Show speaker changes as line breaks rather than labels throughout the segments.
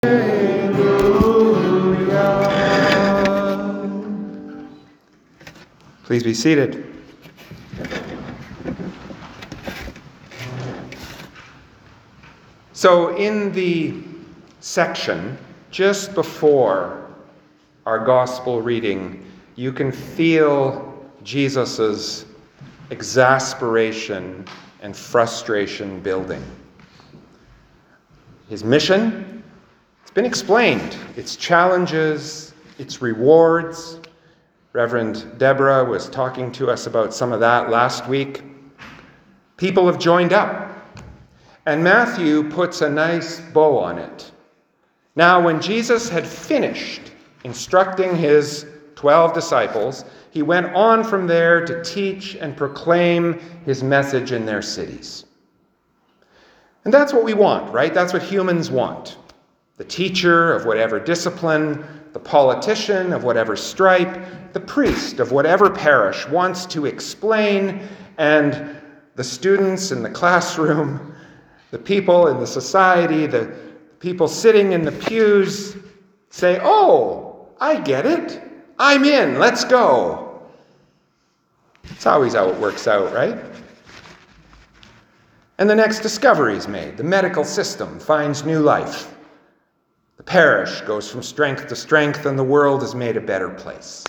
Please be seated. So in the section just before our gospel reading, you can feel Jesus's exasperation and frustration building. His mission, it's been explained. Its challenges, its rewards. Reverend Deborah was talking to us about some of that last week. People have joined up. And Matthew puts a nice bow on it. Now, when Jesus had finished instructing his 12 disciples, he went on from there to teach and proclaim his message in their cities. And that's what we want, right? That's what humans want. The teacher of whatever discipline, the politician of whatever stripe, the priest of whatever parish wants to explain, and the students in the classroom, the people in the society, the people sitting in the pews say, "Oh, I get it. I'm in. Let's go." It's always how it works out, right? And the next discovery is made. The medical system finds new life. The parish goes from strength to strength, and the world is made a better place.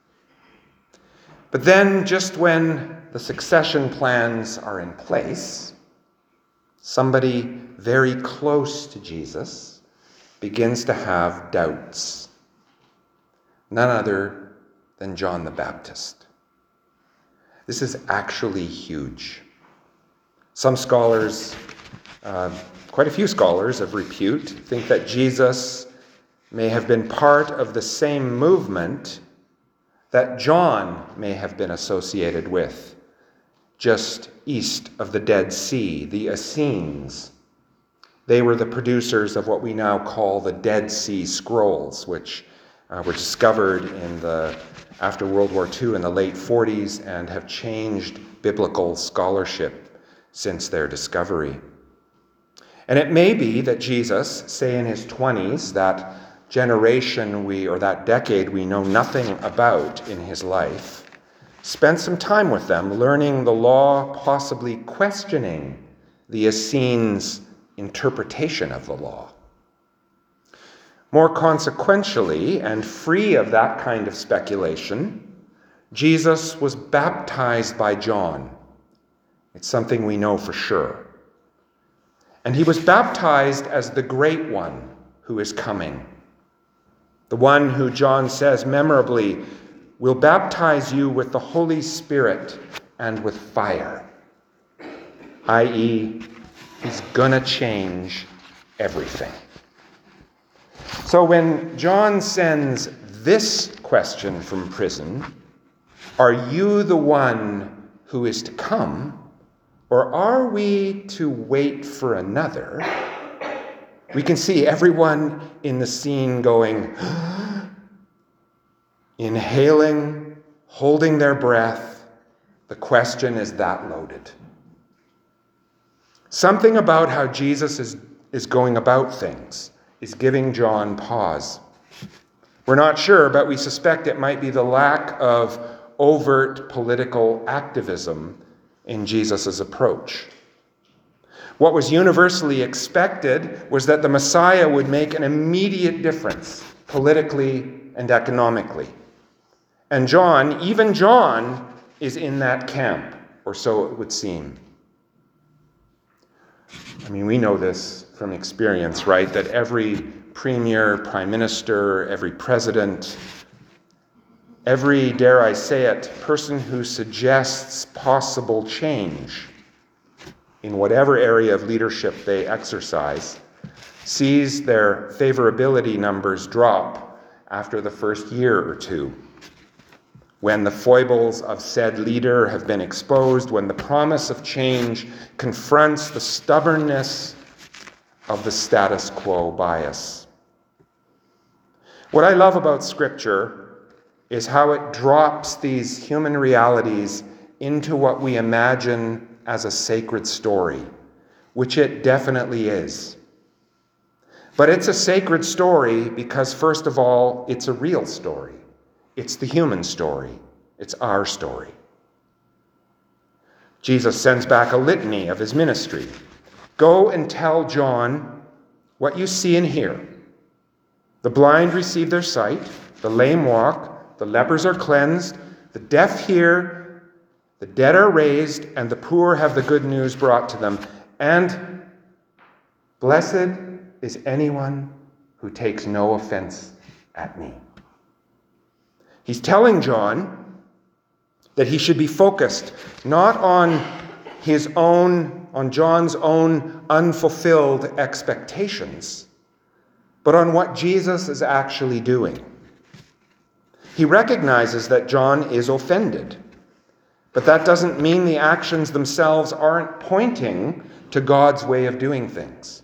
But then, just when the succession plans are in place, somebody very close to Jesus begins to have doubts. None other than John the Baptist. This is actually huge. Some scholars, quite a few scholars of repute, think that Jesus may have been part of the same movement that John may have been associated with, just east of the Dead Sea, the Essenes. They were the producers of what we now call the Dead Sea Scrolls, which were discovered after World War II in the late 40s and have changed biblical scholarship since their discovery. And it may be that Jesus, say in his 20s, that generation that decade we know nothing about in his life, spent some time with them learning the law, possibly questioning the Essenes' interpretation of the law. More consequentially, and free of that kind of speculation, Jesus was baptized by John. It's something we know for sure. And he was baptized as the Great One who is coming. The one who John says memorably will baptize you with the Holy Spirit and with fire, i.e., he's gonna change everything. So when John sends this question from prison, "Are you the one who is to come, or are we to wait for another?" we can see everyone in the scene going, inhaling, holding their breath. The question is that loaded. Something about how Jesus is going about things is giving John pause. We're not sure, but we suspect it might be the lack of overt political activism in Jesus' approach. What was universally expected was that the Messiah would make an immediate difference politically and economically. And John, even John, is in that camp, or so it would seem. I mean, we know this from experience, right? That every premier, prime minister, every president, every, dare I say it, person who suggests possible change in whatever area of leadership they exercise sees their favorability numbers drop after the first year or two. When the foibles of said leader have been exposed, when the promise of change confronts the stubbornness of the status quo bias. What I love about Scripture is how it drops these human realities into what we imagine as a sacred story, which it definitely is. But it's a sacred story because, first of all, it's a real story. It's the human story. It's our story. Jesus sends back a litany of his ministry. Go and tell John what you see and hear. The blind receive their sight, the lame walk, the lepers are cleansed, the deaf hear, the dead are raised, and the poor have the good news brought to them. And blessed is anyone who takes no offense at me. He's telling John that he should be focused not on John's own unfulfilled expectations, but on what Jesus is actually doing. He recognizes that John is offended, but that doesn't mean the actions themselves aren't pointing to God's way of doing things.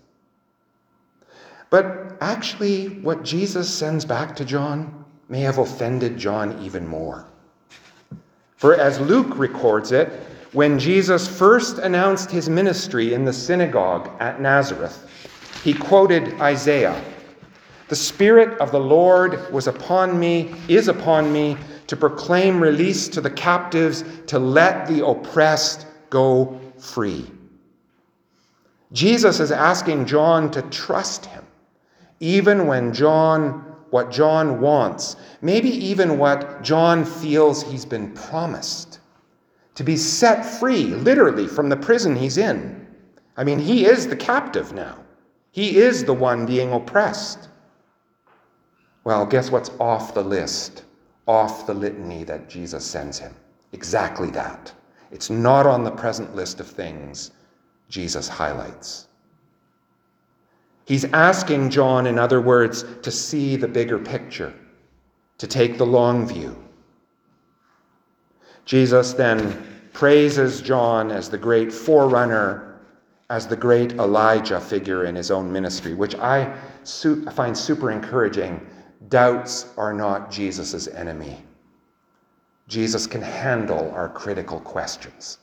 But actually, what Jesus sends back to John may have offended John even more. For as Luke records it, when Jesus first announced his ministry in the synagogue at Nazareth, he quoted Isaiah. The Spirit of the Lord is upon me, to proclaim release to the captives, to let the oppressed go free. Jesus is asking John to trust him, even when what John wants, maybe even what John feels he's been promised, to be set free, literally, from the prison he's in. I mean, he is the captive now. He is the one being oppressed. Well, guess what's off the list, off the litany that Jesus sends him? Exactly that. It's not on the present list of things Jesus highlights. He's asking John, in other words, to see the bigger picture, to take the long view. Jesus then praises John as the great forerunner, as the great Elijah figure in his own ministry, which I find super encouraging. Doubts are not Jesus' enemy. Jesus can handle our critical questions.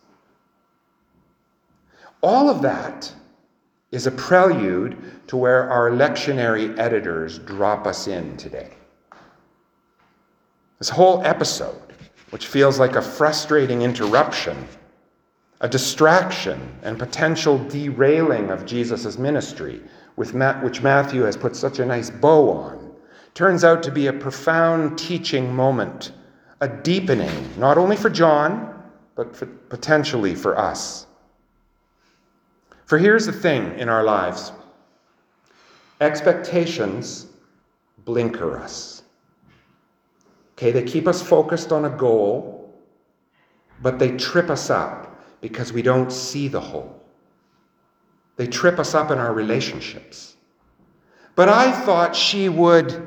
All of that is a prelude to where our lectionary editors drop us in today. This whole episode, which feels like a frustrating interruption, a distraction and potential derailing of Jesus' ministry, which Matthew has put such a nice bow on, turns out to be a profound teaching moment, a deepening, not only for John, but potentially for us. For here's the thing in our lives. Expectations blinker us. Okay, they keep us focused on a goal, but they trip us up because we don't see the whole. They trip us up in our relationships. But I thought she would,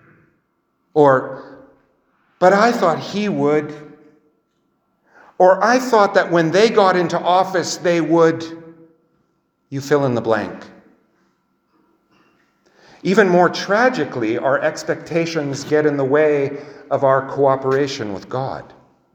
but I thought he would, or I thought that when they got into office they would. You fill in the blank. Even more tragically, our expectations get in the way of our cooperation with God.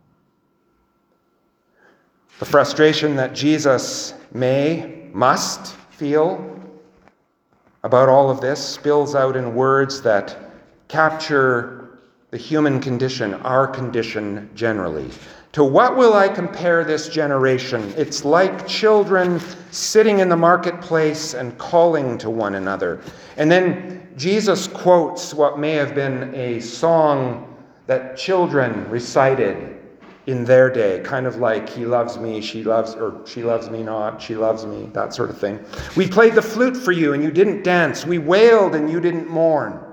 The frustration that Jesus must feel about all of this spills out in words that capture the human condition, our condition generally. To what will I compare this generation? It's like children sitting in the marketplace and calling to one another. And then Jesus quotes what may have been a song that children recited in their day, kind of like he loves me, she loves me not, she loves me, that sort of thing. We played the flute for you and you didn't dance. We wailed and you didn't mourn.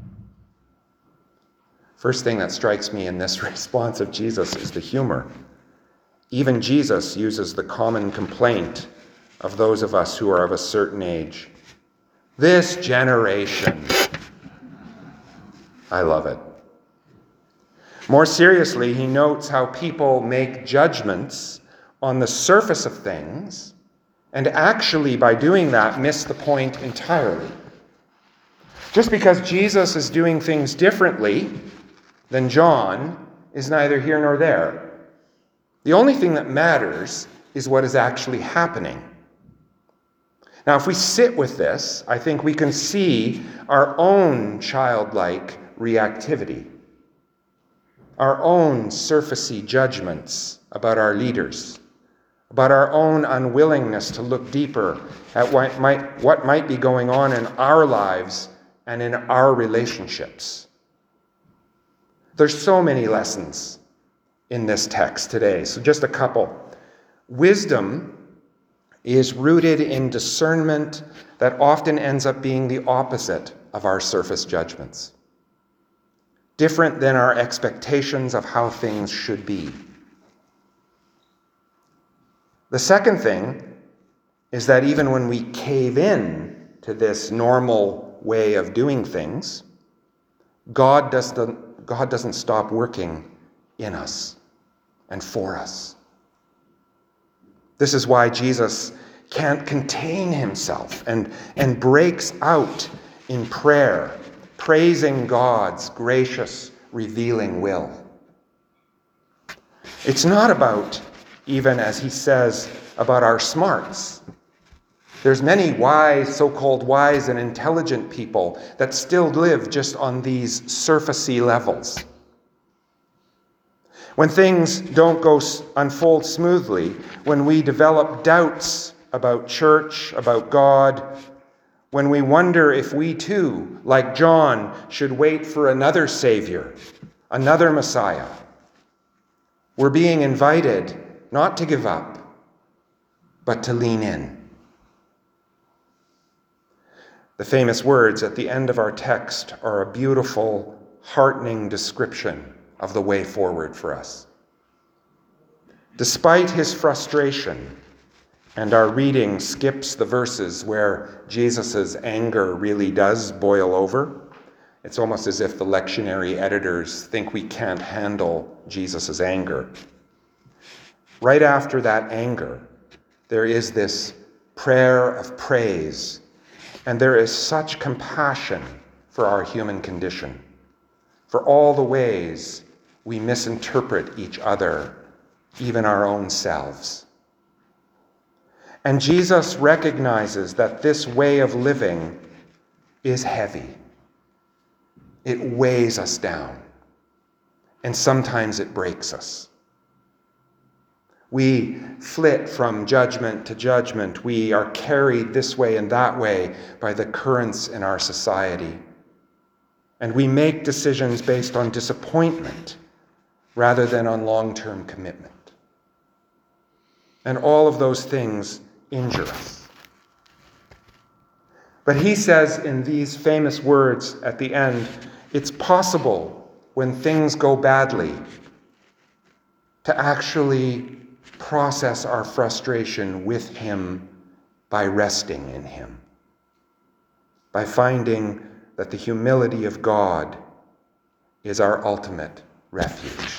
First thing that strikes me in this response of Jesus is the humor. Even Jesus uses the common complaint of those of us who are of a certain age. This generation. I love it. More seriously, he notes how people make judgments on the surface of things and actually, by doing that, miss the point entirely. Just because Jesus is doing things differently than John is neither here nor there. The only thing that matters is what is actually happening. Now, if we sit with this, I think we can see our own childlike reactivity, our own surfacey judgments about our leaders, about our own unwillingness to look deeper at what might be going on in our lives and in our relationships. There's so many lessons in this text today, so just a couple. Wisdom is rooted in discernment that often ends up being the opposite of our surface judgments, different than our expectations of how things should be. The second thing is that even when we cave in to this normal way of doing things, God doesn't stop working in us and for us. This is why Jesus can't contain himself and breaks out in prayer, praising God's gracious, revealing will. It's not about, even as he says, about our smarts. There's many wise, so-called wise and intelligent people that still live just on these surfacey levels. When things don't unfold smoothly, when we develop doubts about church, about God, when we wonder if we too, like John, should wait for another Savior, another Messiah, we're being invited not to give up, but to lean in. The famous words at the end of our text are a beautiful, heartening description of the way forward for us. Despite his frustration, and our reading skips the verses where Jesus' anger really does boil over. It's almost as if the lectionary editors think we can't handle Jesus' anger. Right after that anger, there is this prayer of praise, and there is such compassion for our human condition, for all the ways we misinterpret each other, even our own selves. And Jesus recognizes that this way of living is heavy. It weighs us down, and sometimes it breaks us. We flit from judgment to judgment. We are carried this way and that way by the currents in our society. And we make decisions based on disappointment rather than on long-term commitment. And all of those things injure us. But he says in these famous words at the end, it's possible when things go badly to actually process our frustration with him by resting in him, by finding that the humility of God is our ultimate refuge.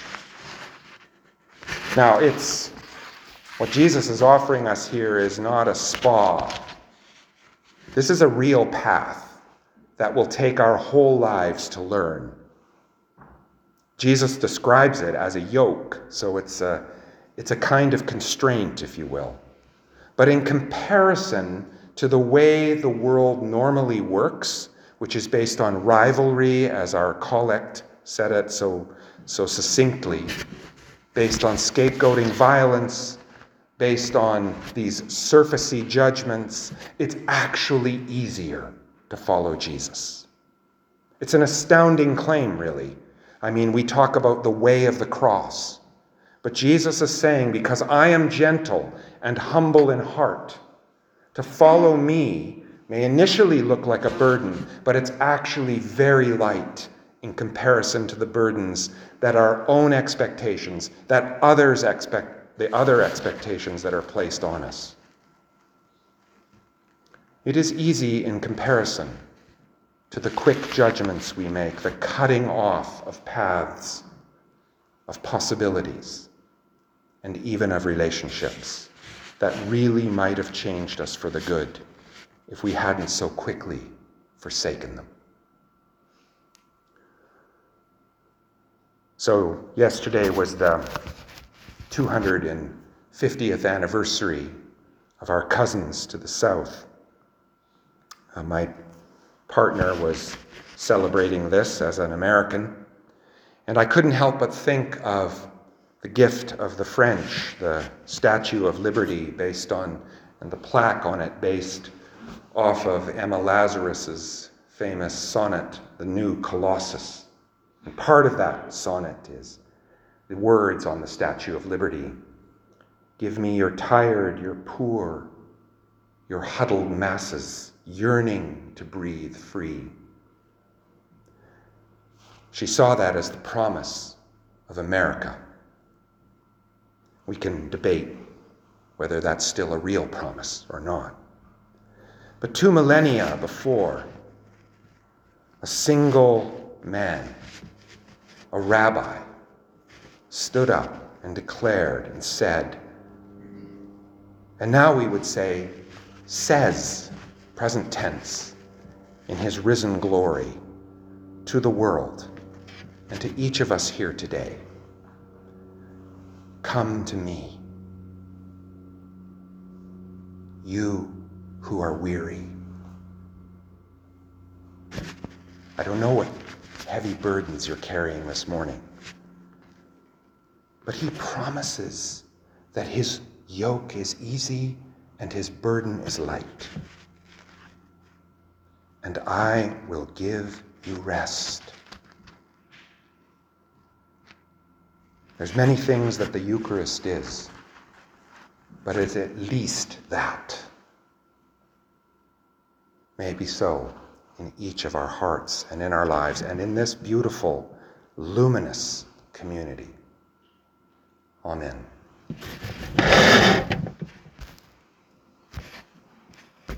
Now, what Jesus is offering us here is not a spa. This is a real path that will take our whole lives to learn. Jesus describes it as a yoke, so it's a kind of constraint, if you will. But in comparison to the way the world normally works, which is based on rivalry, as our collect said it so succinctly, based on scapegoating violence, based on these surfacey judgments, it's actually easier to follow Jesus. It's an astounding claim, really. I mean, we talk about the way of the cross. But Jesus is saying, because I am gentle and humble in heart, to follow me may initially look like a burden, but it's actually very light in comparison to the burdens that our own expectations, that others expect, the other expectations that are placed on us. It is easy in comparison to the quick judgments we make, the cutting off of paths, of possibilities, and even of relationships that really might have changed us for the good if we hadn't so quickly forsaken them. So yesterday was the 250th anniversary of our cousins to the south My partner was celebrating this as an American, and I couldn't help but think of the gift of the French, the Statue of Liberty based on, and the plaque on it based off of Emma Lazarus's famous sonnet, The New Colossus. And part of that sonnet is the words on the Statue of Liberty. Give me your tired, your poor, your huddled masses, yearning to breathe free. She saw that as the promise of America. We can debate whether that's still a real promise or not. But 2 millennia before, a single man, a rabbi, stood up and declared and said, and now we would say, says, present tense, in his risen glory, to the world and to each of us here today, come to me, you who are weary. I don't know what heavy burdens you're carrying this morning, but he promises that his yoke is easy and his burden is light. And I will give you rest. There's many things that the Eucharist is, but it's at least that. May it be so in each of our hearts and in our lives and in this beautiful, luminous community. Amen.